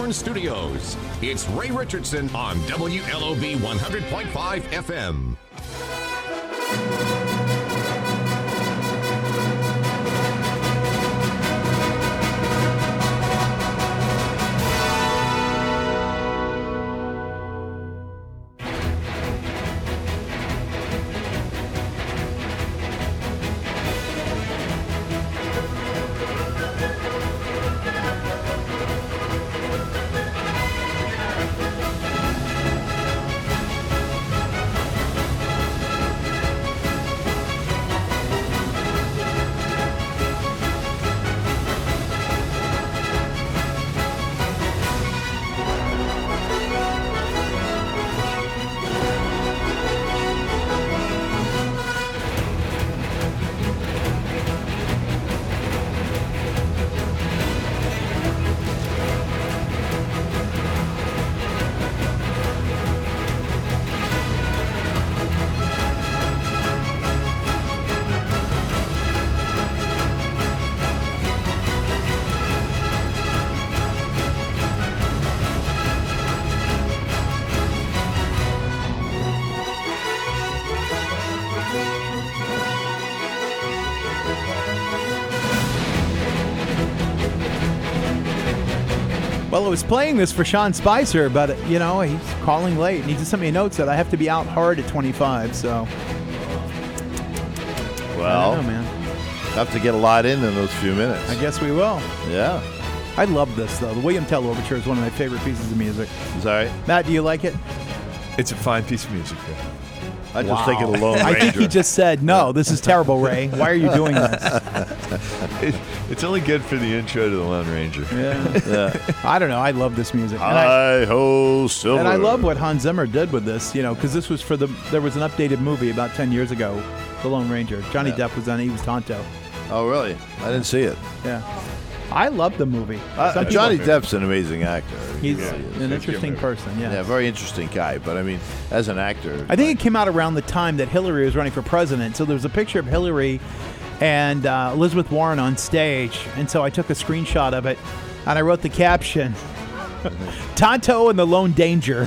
Eastern Studios. It's Ray Richardson on WLOB 100.5 FM. Well, I was playing this for Sean Spicer, but, he's calling late. And he just sent me a note that I have to be out hard at 25, so. Well, I don't know, man. Have to get a lot in those few minutes. I guess we will. Yeah. I love this, though. The William Tell Overture is one of my favorite pieces of music. Is that right? Matt, do you like it? It's a fine piece of music. I just think of the Lone Ranger. I think he just said, no, this is terrible, Ray. Why are you doing this? It's only good for the intro to the Lone Ranger. Yeah. I don't know. I love this music. Hi-ho, Silver. And I love what Hans Zimmer did with this, because this was there was an updated movie about 10 years ago, The Lone Ranger. Johnny Depp was on it. He was Tonto. Oh, really? I didn't see it. Yeah. I love the movie. Johnny Depp's an amazing actor. He's an interesting person, yeah. Yeah, very interesting guy. But, I mean, as an actor. I think it came out around the time that Hillary was running for president. So there was a picture of Hillary and Elizabeth Warren on stage. And so I took a screenshot of it, and I wrote the caption, Tonto and the Lone Danger.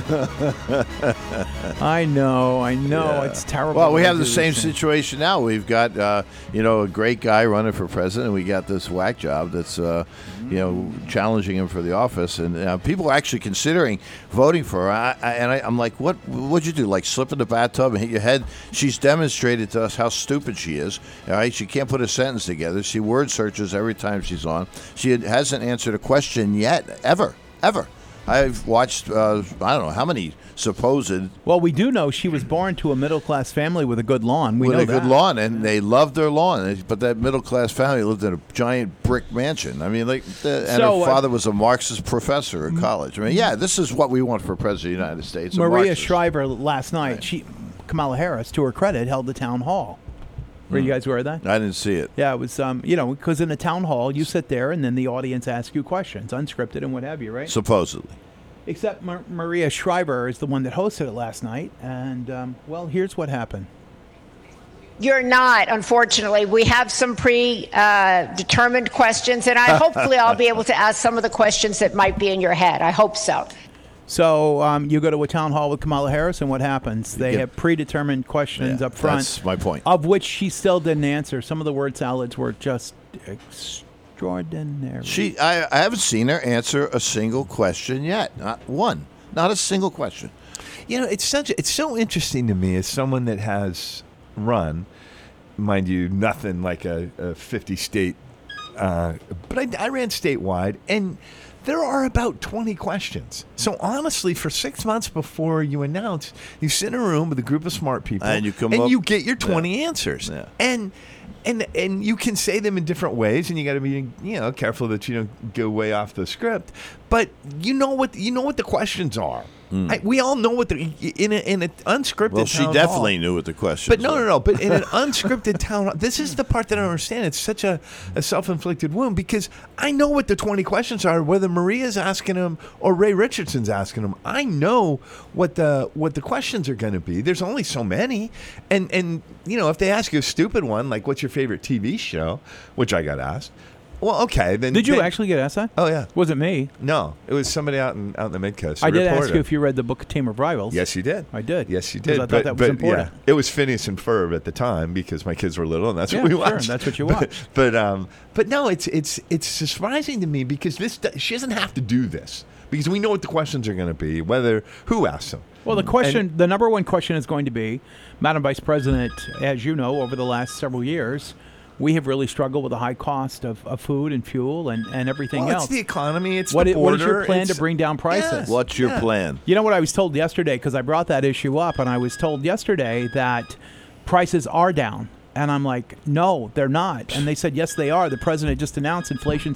I know. Yeah. It's terrible. Well, we have the same situation now. We've got, a great guy running for president. We got this whack job that's, challenging him for the office. And people are actually considering voting for her. I'm like, what'd you do? Like slip in the bathtub and hit your head? She's demonstrated to us how stupid she is. All right? She can't put a sentence together. She word searches every time she's on. She hasn't answered a question yet, ever. I've watched, I don't know how many supposed. Well, we do know she was born to a middle-class family with a good lawn. We know that. Good lawn, and they loved their lawn. But that middle-class family lived in a giant brick mansion. I mean, her father was a Marxist professor in college. I mean, this is what we want for president of the United States. Maria Shriver last night, Kamala Harris, to her credit, held the town hall. Were you guys aware of that? I didn't see it. Yeah, it was, because in a town hall, you sit there and then the audience asks you questions, unscripted and what have you, right? Supposedly. Except Maria Shriver is the one that hosted it last night. And, here's what happened. You're not, unfortunately. We have some predetermined questions, and hopefully I'll be able to ask some of the questions that might be in your head. I hope so. So you go to a town hall with Kamala Harris, and what happens? They have predetermined questions up front. That's my point. Of which she still didn't answer. Some of the word salads were just extraordinary. I haven't seen her answer a single question yet. Not one. Not a single question. It's so interesting to me as someone that has run, mind you, nothing like a 50-state, but I ran statewide, and there are about 20 questions. So honestly, for 6 months before you announce, you sit in a room with a group of smart people, and you get your 20 answers. Yeah. And you can say them in different ways, and you got to be careful that you don't go way off the script. But you know what the questions are. We all know what in an unscripted. Well, she definitely knew what the questions. But no. But in an unscripted town hall, this is the part that I don't understand. It's such a self-inflicted wound because I know what the 20 questions are, whether Maria's asking them or Ray Richardson's asking them. I know what the questions are going to be. There's only so many, and if they ask you a stupid one like "What's your favorite TV show?" which I got asked. Well, okay. Then Did you actually get asked that? Oh yeah. Wasn't me. No, it was somebody out in the Mid-Coast. I did reporter. ask you if you read the book Team of Rivals. Yes, you did. I did. Yes, you did. 'Cause I thought that was important. Yeah, it was Phineas and Ferb at the time because my kids were little, and that's Yeah, what we sure, watched. that's what you watched. But no, it's surprising to me because she doesn't have to do this because we know what the questions are going to be, who asks them. Well, the number one question is going to be, Madam Vice President, as you know, over the last several years, we have really struggled with the high cost of food and fuel and everything else. It's the economy. It's what the border. What is your plan to bring down prices? Yes. What's your plan? You know what I was told yesterday, because I brought that issue up, and I was told yesterday that prices are down. And I'm like, no, they're not. And they said, yes, they are. The president just announced inflation's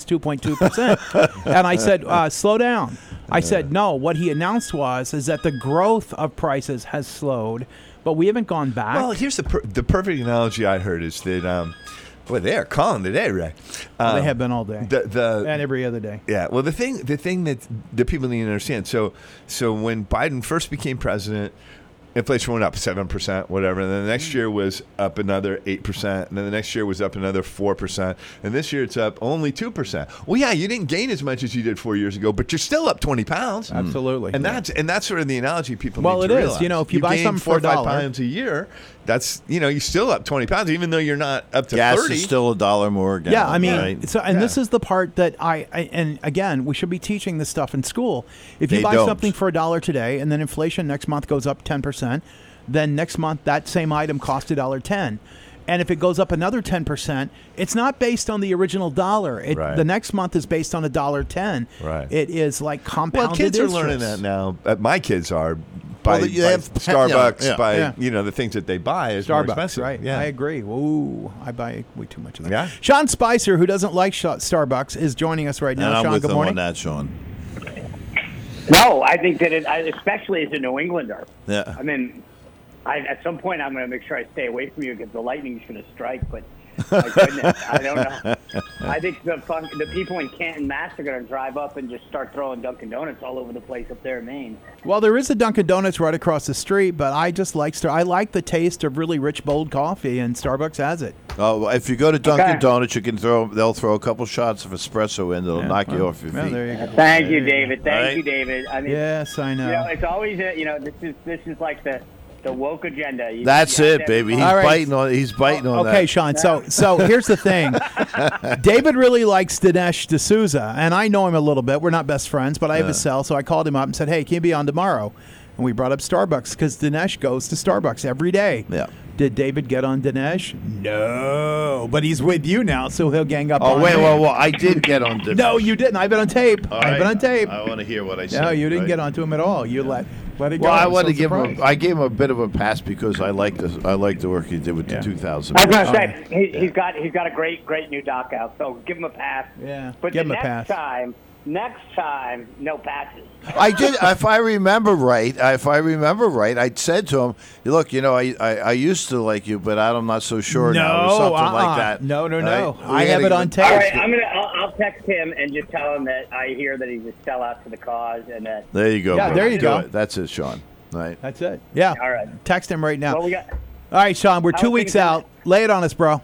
2.2%. And I said, slow down. I said, no, what he announced is that the growth of prices has slowed, but we haven't gone back. Well, here's the perfect analogy I heard is that, boy, they are calling today, Ray. They have been all day. And every other day. Yeah. Well, the thing that the people need to understand. So when Biden first became president, inflation went up 7%, whatever, and then the next year was up another 8%, and then the next year was up another 4%, and this year it's up only 2%. Well, yeah, you didn't gain as much as you did 4 years ago, but you're still up 20 pounds. Absolutely. And that's sort of the analogy people Well, need to it is. realize. You know, if you buy gain something 4 or for 5 $1 pounds a year, that's, you're still up 20 pounds, even though you're not up to Gas 30. is still $1 more. Gallon, Yeah, I mean, right? so this is the part that and again, we should be teaching this stuff in school. If you They buy don't. something for $1 today, and then inflation next month goes up 10%, then next month that same item costs $1.10. And if it goes up another 10%, it's not based on the original dollar. Right. The next month is based on $1.10. Right. It is like compounded Well, kids are interest. learning that now. My kids are by, Well, you by have- Starbucks, yeah, by yeah. the things that they buy is more Starbucks, expensive. right? Yeah. I agree. Ooh, I buy way too much of that. Yeah. Sean Spicer, who doesn't like Starbucks, is joining us right now. And I'm Sean, with good them morning. on that, Sean. No, I think that especially as a New Englander. Yeah. I mean, at some point I'm going to make sure I stay away from you because the lightning's going to strike. But my goodness, I don't know. I think the people in Canton, Mass, are going to drive up and just start throwing Dunkin' Donuts all over the place up there in Maine. Well, there is a Dunkin' Donuts right across the street, but I just like I like the taste of really rich, bold coffee, and Starbucks has it. Oh, if you go to Dunkin' Okay. Donuts, they'll throw a couple shots of espresso in. They'll knock you off your Well, feet. there you go. Thank you, David. Thank Right. you, David. I mean, Yes, I know. it's always this is like the woke agenda. That's it, baby. He's All right. biting on that. Okay, Sean. So here's the thing. David really likes Dinesh D'Souza, and I know him a little bit. We're not best friends, but I have his cell, so I called him up and said, "Hey, can you be on tomorrow?" And we brought up Starbucks because Dinesh goes to Starbucks every day. Yeah. Did David get on Dinesh? No, but he's with you now, so he'll gang up Oh, on wait, me. well, I did get on. No, you didn't. I've been on tape. All I've been right. on tape. I want to hear what I said. No, you didn't right? get onto him at all. You let it go. Well, I I'm want so to give him. surprised. I gave him a bit of a pass because I like this. I like the work he did with Yeah. the 2000. I was going to say he's got a great new doc out, so give him a pass. Yeah, but give him a next pass. next time, no passes. I did. If I remember right, I said to him, "Look, I used to like you, but I'm not so sure now." Or something like that. No. Right? I have it on tape. All right, I'll text him and just tell him that I hear that he's a sellout to the cause and that. There you go. Yeah, bro. there you Do go. it. That's it, Sean. Right. That's it. Yeah. All right. Text him right now. Well, we got. All right, Sean, we're How 2 are weeks things out. Lay it on us, bro.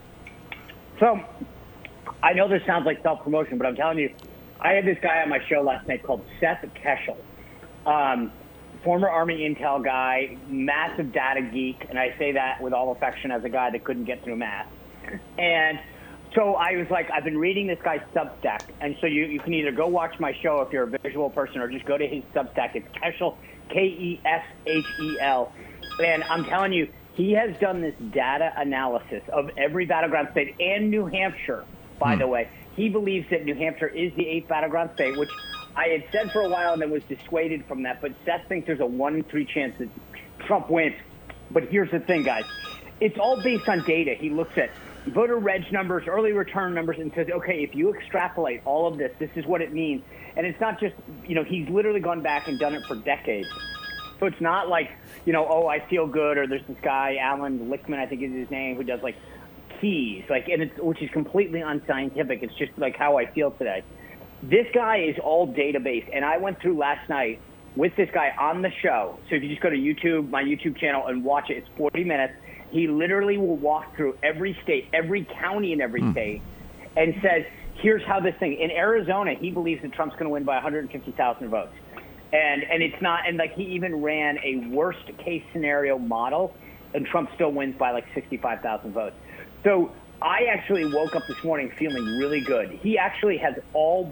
So, I know this sounds like self-promotion, but I'm telling you, I had this guy on my show last night called Seth Keschel, former Army intel guy, massive data geek, and I say that with all affection as a guy that couldn't get through math. And so I was like, I've been reading this guy's Substack, and so you can either go watch my show if you're a visual person or just go to his Substack. It's Keschel, Keshel. And I'm telling you, he has done this data analysis of every battleground state and New Hampshire, by the way. He believes that New Hampshire is the 8th battleground state, which I had said for a while and then was dissuaded from that. But Seth thinks there's a 1 in 3 chance that Trump wins. But here's the thing, guys. It's all based on data. He looks at voter reg numbers, early return numbers, and says, okay, if you extrapolate all of this, this is what it means. And it's not just, he's literally gone back and done it for decades. So it's not like, oh, I feel good, or there's this guy, Alan Lichtman, I think is his name, who does like keys, which is completely unscientific. It's just like how I feel today. This guy is all database, and I went through last night with this guy on the show. So if you just go to YouTube, my YouTube channel, and watch it, it's 40 minutes. He literally will walk through every state, every county in every state, and says, here's how this thing in Arizona, he believes that Trump's going to win by 150,000 votes. And it's not, and like he even ran a worst case scenario model, and Trump still wins by like 65,000 votes. So I actually woke up this morning feeling really good. He actually has all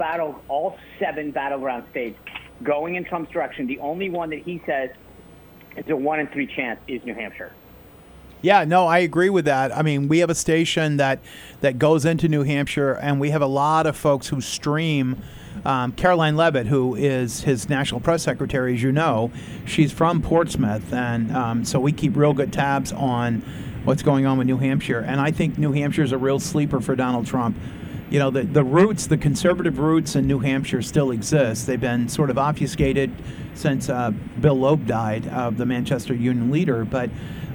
7 battleground states going in Trump's direction. The only one that he says is a 1 in 3 chance is New Hampshire. Yeah, no, I agree with that. I mean, we have a station that goes into New Hampshire, and we have a lot of folks who stream. Caroline Levitt, who is his national press secretary, as you know, she's from Portsmouth, and so we keep real good tabs on what's going on with New Hampshire. And I think New Hampshire is a real sleeper for Donald Trump. You know, the roots, the conservative roots in New Hampshire still exist. They've been sort of obfuscated since Bill Loeb died, the Manchester Union leader, but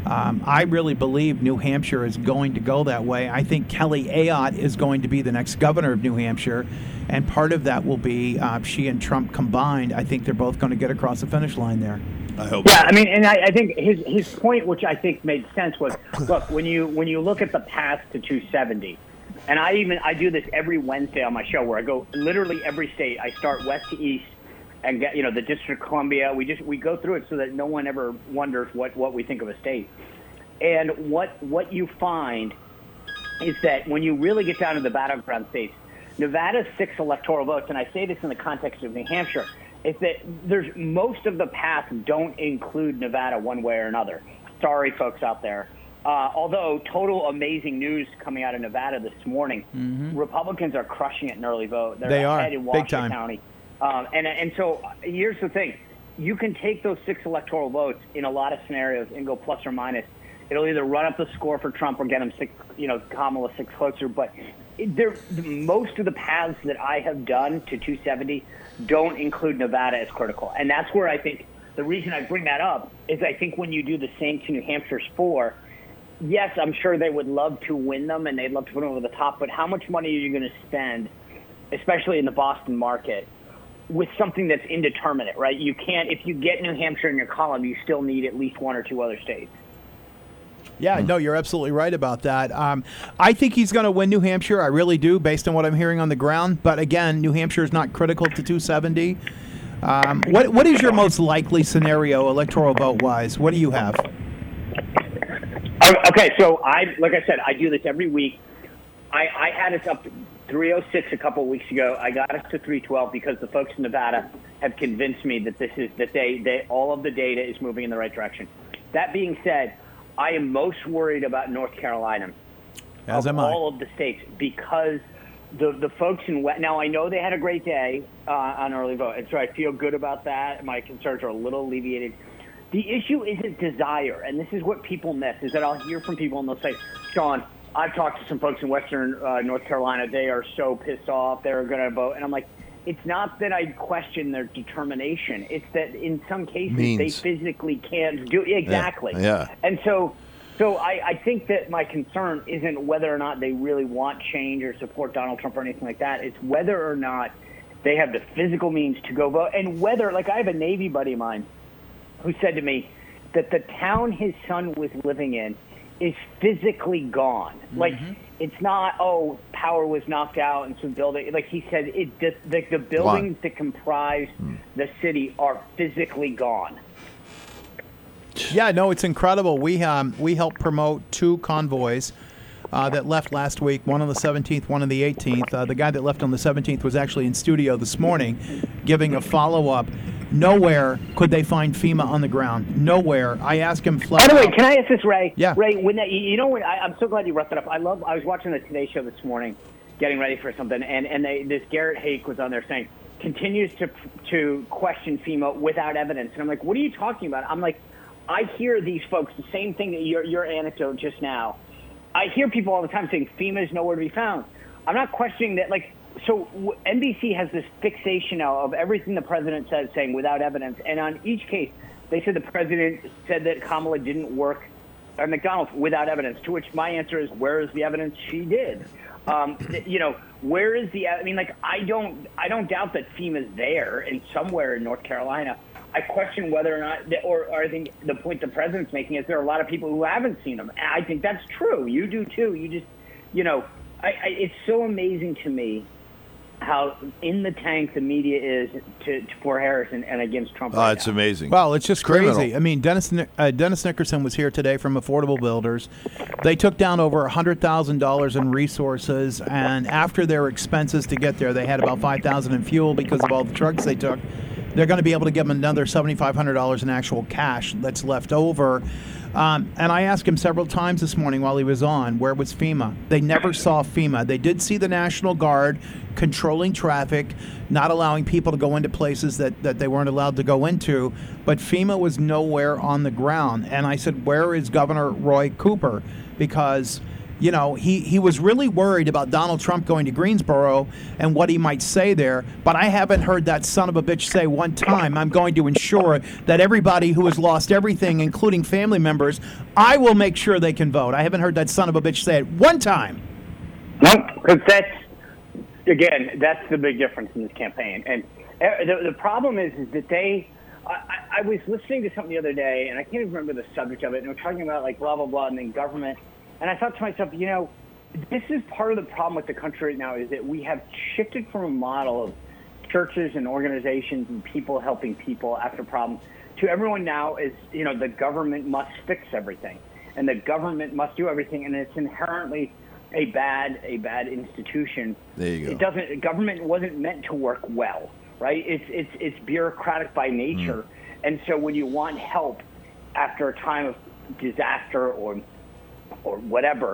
I really believe New Hampshire is going to go that way. I think Kelly Ayotte is going to be the next governor of New Hampshire, and part of that will be she and Trump combined. I think they're both going to get across the finish line there. I hope. Yeah, I mean, and I think his point, which I think made sense, was look, when you look at the path to 270, and I do this every Wednesday on my show where I go literally every state. I start west to east and get the District of Columbia. We go through it so that no one ever wonders what we think of a state. And what you find is that when you really get down to the battleground states, Nevada's 6 electoral votes, and I say this in the context of New Hampshire, is that there's most of the paths don't include Nevada one way or another. Sorry, folks out there. Although total amazing news coming out of Nevada this morning, Republicans are crushing it in early vote. They are ahead in Washington big time. County. And so here's the thing. You can take those 6 electoral votes in a lot of scenarios and go plus or minus. It'll either run up the score for Trump or get him Kamala 6 closer. But most of the paths that I have done to 270 don't include Nevada as critical. And that's where I think the reason I bring that up is I think when you do the same to New Hampshire's 4, yes, I'm sure they would love to win them and they'd love to put them over the top. But how much money are you going to spend, especially in the Boston market, with something that's indeterminate, right? You can't, if you get New Hampshire in your column, you still need at least 1 or 2 other states. Yeah, no, you're absolutely right about that. I think he's going to win New Hampshire. I really do, based on what I'm hearing on the ground. But again, New Hampshire is not critical to 270. What is your most likely scenario, electoral vote-wise? What do you have? Okay, so like I said, I do this every week. I had us up 306 a couple of weeks ago. I got us to 312 because the folks in Nevada have convinced me that they all of the data is moving in the right direction. That being said, I am most worried about North Carolina, As am all of the states, because the folks in now I know they had a great day on early vote, and so I feel good about that. My concerns are a little alleviated. The issue isn't desire, and this is what people miss, is that I'll hear from people and they'll say, Sean, I've talked to some folks in Western North Carolina. They are so pissed off. They're going to vote. And I'm like, it's not that I question their determination. It's that in some cases they physically can't do it. Exactly. Yeah. And so I think that my concern isn't whether or not they really want change or support Donald Trump or anything like that. It's whether or not they have the physical means to go vote. And whether, like I have a Navy buddy of mine who said to me that the town his son was living in is physically gone. Like, it's not, power was knocked out and some building. Like he said, the buildings that comprise the city are physically gone. Yeah, no, it's incredible. We helped promote 2 convoys that left last week, one on the 17th, one on the 18th. The guy that left on the 17th was actually in studio this morning giving a follow-up. Nowhere could they find FEMA on the ground. Nowhere. I asked him flat By the way, out. can I ask this, Ray? Yeah. Ray, when I'm so glad you brought that up. I was watching the Today Show this morning, getting ready for something, and this Garrett Haake was on there saying, continues to question FEMA without evidence. And I'm like, what are you talking about? I'm like, I hear these folks, the same thing that your anecdote just now. I hear people all the time saying FEMA is nowhere to be found. I'm not questioning that. Like, so NBC has this fixation now of everything the president says, saying without evidence. And on each case, they said the president said that Kamala didn't work at McDonald's without evidence. To which my answer is, where is the evidence she did? Where is the? I mean, like, I don't doubt that FEMA's there and somewhere in North Carolina. I question whether or not, or I think the point the president's making is there are a lot of people who haven't seen them. I think that's true. You do too. You just, it's so amazing to me how in the tank the media is for Harris and against Trump. Oh, it's amazing. Well, it's just Criminal. crazy. I mean, Dennis Nickerson was here today from Affordable Builders. They took down over $100,000 in resources, and after their expenses to get there, they had about $5,000 in fuel because of all the trucks they took. They're going to be able to give them another $7,500 in actual cash that's left over. And I asked him several times this morning while he was on, where was FEMA? They never saw FEMA. They did see the National Guard controlling traffic, not allowing people to go into places that they weren't allowed to go into, but FEMA was nowhere on the ground. And I said, where is Governor Roy Cooper? Because you know, he was really worried about Donald Trump going to Greensboro and what he might say there, but I haven't heard that son of a bitch say one time, I'm going to ensure that everybody who has lost everything, including family members, I will make sure they can vote. I haven't heard that son of a bitch say it one time. No, because that's the big difference in this campaign. And the problem is that I was listening to something the other day, and I can't even remember the subject of it, and we're talking about like blah, blah, blah, and then government. And I thought to myself, you know, this is part of the problem with the country right now is that we have shifted from a model of churches and organizations and people helping people after problems to everyone now is, you know, the government must fix everything and the government must do everything. And it's inherently a bad institution. There you go. Government wasn't meant to work well, right? It's bureaucratic by nature. And so when you want help after a time of disaster or whatever,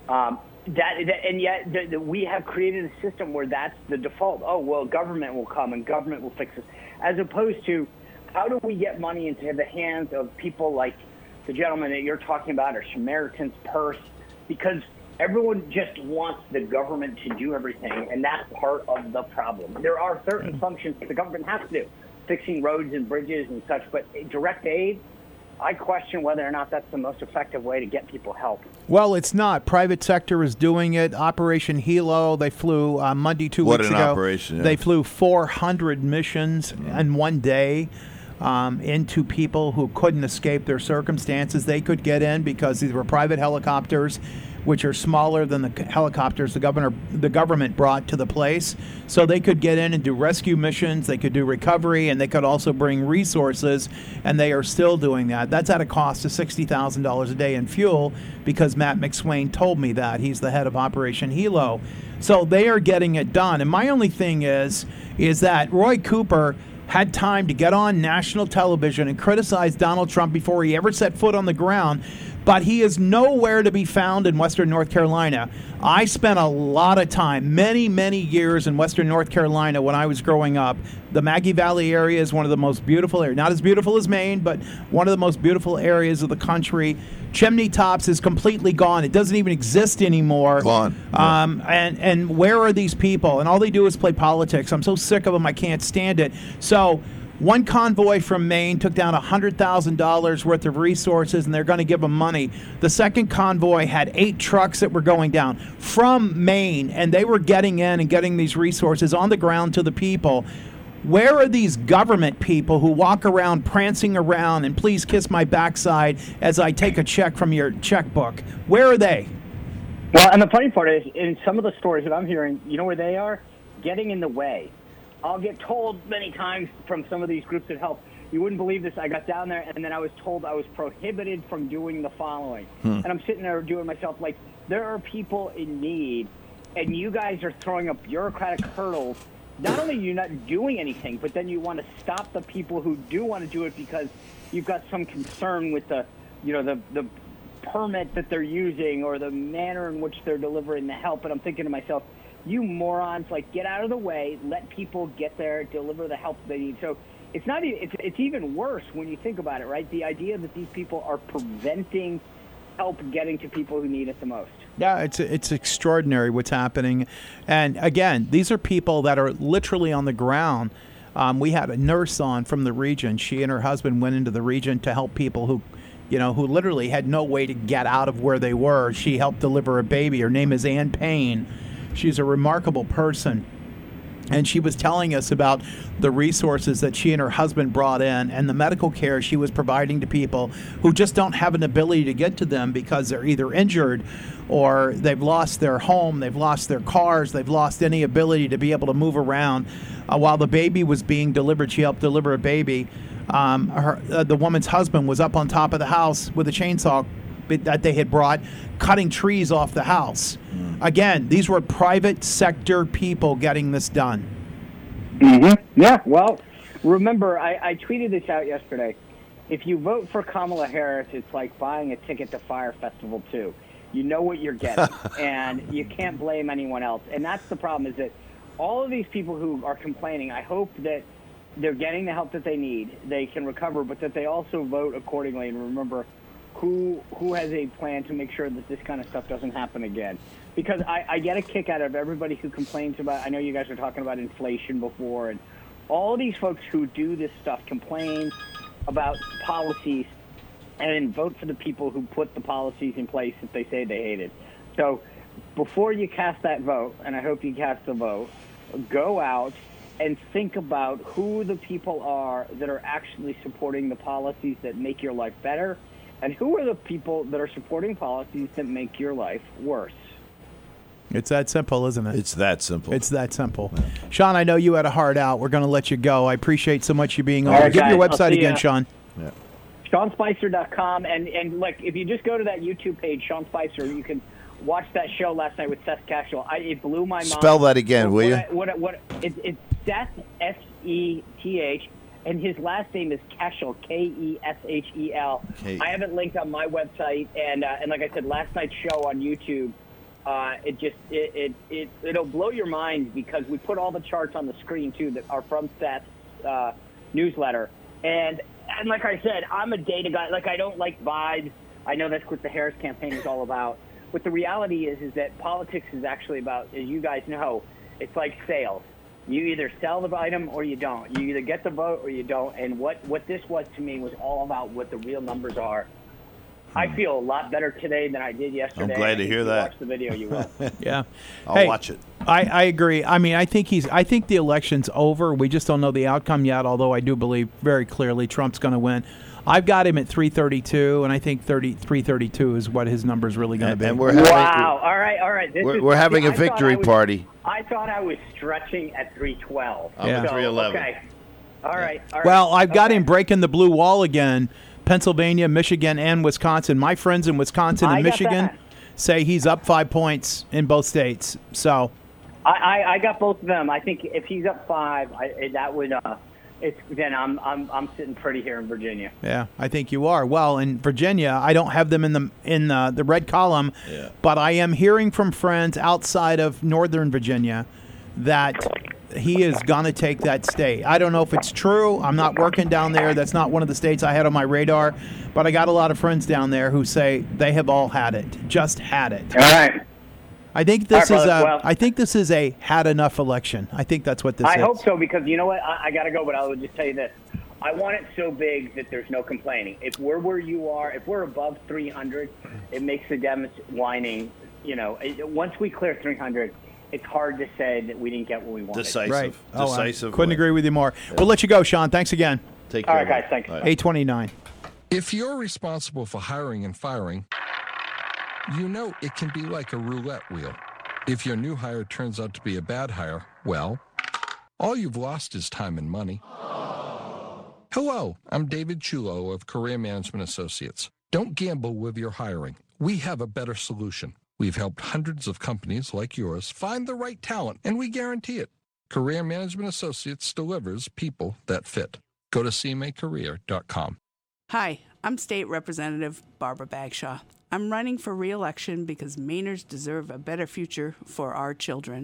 and yet we have created a system where that's the default. Oh, well, government will come and government will fix it, as opposed to how do we get money into the hands of people like the gentleman that you're talking about or Samaritan's Purse, because everyone just wants the government to do everything, and that's part of the problem. There are certain functions that the government has to do, fixing roads and bridges and such, but direct aid, I question whether or not that's the most effective way to get people help. Well, it's not. Private sector is doing it. Operation Hilo, they flew Monday 2 weeks ago. What an operation. Yeah. They flew 400 missions in one day into people who couldn't escape their circumstances. They could get in because these were private helicopters, which are smaller than the helicopters the government brought to the place. So they could get in and do rescue missions, they could do recovery, and they could also bring resources, and they are still doing that. That's at a cost of $60,000 a day in fuel because Matt McSwain told me that. He's the head of Operation Hilo. So they are getting it done. And my only thing is that Roy Cooper had time to get on national television and criticize Donald Trump before he ever set foot on the ground, but he is nowhere to be found in Western North Carolina. I spent a lot of time, many, many years in Western North Carolina when I was growing up. The Maggie Valley area is one of the most beautiful areas, not as beautiful as Maine, but one of the most beautiful areas of the country. Chimney Tops is completely gone. It doesn't even exist anymore. Gone. And where are these people? And all they do is play politics. I'm so sick of them, I can't stand it. So one convoy from Maine took down $100,000 worth of resources, and they're going to give them money. The second convoy had 8 trucks that were going down from Maine, and they were getting in and getting these resources on the ground to the people. Where are these government people who walk around prancing around and please kiss my backside as I take a check from your checkbook? Where are they? Well, and the funny part is, in some of the stories that I'm hearing, you know where they are? Getting in the way. I'll get told many times from some of these groups that help, you wouldn't believe this, I got down there and then I was told I was prohibited from doing the following. And I'm sitting there doing myself like, there are people in need and you guys are throwing up bureaucratic hurdles. Not only are you not doing anything, but then you want to stop the people who do want to do it because you've got some concern with the permit that they're using or the manner in which they're delivering the help. And I'm thinking to myself, you morons, like, get out of the way, let people get there, deliver the help they need. So it's even worse when you think about it, right? The idea that these people are preventing help getting to people who need it the most. Yeah, it's extraordinary what's happening. And again, these are people that are literally on the ground. We had a nurse on from the region. She and her husband went into the region to help people who literally had no way to get out of where they were. She helped deliver a baby. Her name is Ann Payne. She's a remarkable person. And she was telling us about the resources that she and her husband brought in and the medical care she was providing to people who just don't have an ability to get to them because they're either injured or they've lost their home, they've lost their cars, they've lost any ability to be able to move around. While the baby was being delivered, she helped deliver a baby. The woman's husband was up on top of the house with a chainsaw that they had brought, cutting trees off the house. Again, these were private sector people getting this done. Mm-hmm. Yeah, well, remember, I tweeted this out yesterday. If you vote for Kamala Harris, it's like buying a ticket to Fire Festival 2. You know what you're getting, and you can't blame anyone else. And that's the problem, is that all of these people who are complaining, I hope that they're getting the help that they need, they can recover, but that they also vote accordingly and remember who has a plan to make sure that this kind of stuff doesn't happen again. Because I get a kick out of everybody who complains about, I know you guys were talking about inflation before, and all these folks who do this stuff complain about policies and then vote for the people who put the policies in place that they say they hated. So before you cast that vote, and I hope you cast the vote, go out and think about who the people are that are actually supporting the policies that make your life better, and who are the people that are supporting policies that make your life worse. It's that simple, isn't it? It's that simple. It's that simple. Yeah. Sean, I know you had a heart out. We're going to let you go. I appreciate so much you being on. Right, give guys, your website again, Sean. Yeah. SeanSpicer.com. And like, if you just go to that YouTube page, Sean Spicer, you can watch that show last night with Seth Cashel. It blew my mind. Spell that again, will you? It's Seth, S-E-T-H, and his last name is Cashel, K-E-S-H-E-L. I have it linked on my website, and like I said, last night's show on YouTube, it'll blow your mind because we put all the charts on the screen too that are from Seth's newsletter. And like I said, I'm a data guy. Like, I don't like vibes. I know that's what the Harris campaign is all about. But the reality is that politics is actually about, as you guys know, it's like sales. You either sell the item or you don't. You either get the vote or you don't. And what this was to me was all about what the real numbers are. I feel a lot better today than I did yesterday. I'm glad to hear that. Watch the video, you will. Yeah, I'll watch it. I agree. I mean, I think the election's over. We just don't know the outcome yet. Although I do believe very clearly Trump's going to win. I've got him at 332, and I think 332 is what his number's really going to be. And we're having, wow! All right. We're having a victory party. I thought I was stretching at 312. I'm at 311. Okay. All right. Well, I've got him breaking the blue wall again. Pennsylvania, Michigan, and Wisconsin. My friends in Wisconsin and Michigan say he's up 5 points in both states. So, I got both of them. I think if he's up 5, that would. Then I'm sitting pretty here in Virginia. Yeah, I think you are. Well, in Virginia, I don't have them in the red column, but I am hearing from friends outside of Northern Virginia that he is going to take that state. I don't know if it's true. I'm not working down there. That's not one of the states I had on my radar. But I got a lot of friends down there who say they have all had it, just had it. All right. I think this is a had enough election. I think that's what this is. I hope so, because you know what? I got to go, but I will just tell you this. I want it so big that there's no complaining. If we're where you are, if we're above 300, it makes the Dems whining. Once we clear 300, it's hard to say that we didn't get what we wanted. Decisive. Right. Decisive. Couldn't agree with you more. Yeah. We'll let you go, Sean. Thanks again. Take care. All right, guys. Thanks. 829. If you're responsible for hiring and firing, you know it can be like a roulette wheel. If your new hire turns out to be a bad hire, well, all you've lost is time and money. Hello, I'm David Chulo of Career Management Associates. Don't gamble with your hiring. We have a better solution. We've helped hundreds of companies like yours find the right talent, and we guarantee it. Career Management Associates delivers people that fit. Go to cmacareer.com. Hi, I'm State Representative Barbara Bagshaw. I'm running for re-election because Mainers deserve a better future for our children.